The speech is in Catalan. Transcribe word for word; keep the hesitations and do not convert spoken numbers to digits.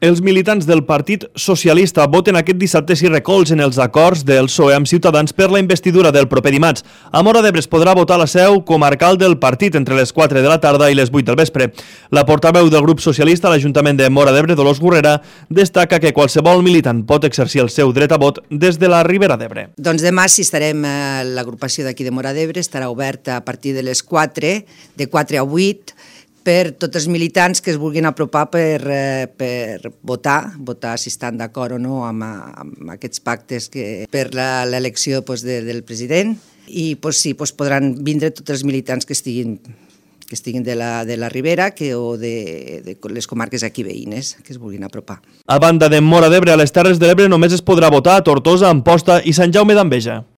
Els militants del Partit Socialista voten aquest dissabte si recolzen els acords del P S O E amb Ciutadans per la investidura del proper dimarts. A Móra d'Ebre es podrà votar a la seu comarcal del partit entre les quatre de la tarda i les vuit del vespre. La portaveu del grup socialista a l'Ajuntament de Móra d'Ebre, Dolors Gurrera, destaca que qualsevol militant pot exercir el seu dret a vot des de la Ribera d'Ebre. Doncs demà, si estarem a l'agrupació d'aquí de Móra d'Ebre, estarà oberta a partir de les quatre, de quatre a vuit, per tots els militants que es vulguin apropar per, eh, per votar, votar si estan d'acord o no amb, amb aquests pactes que, per l'elecció pues, de, del president. I pues, sí, pues, podran vindre tots els militants que estiguin, que estiguin de, la, de la Ribera que, o de, de les comarques aquí veïnes que es vulguin apropar. A banda de Móra d'Ebre, a les Terres de l'Ebre només es podrà votar a Tortosa, Amposta i Sant Jaume d'Enveja.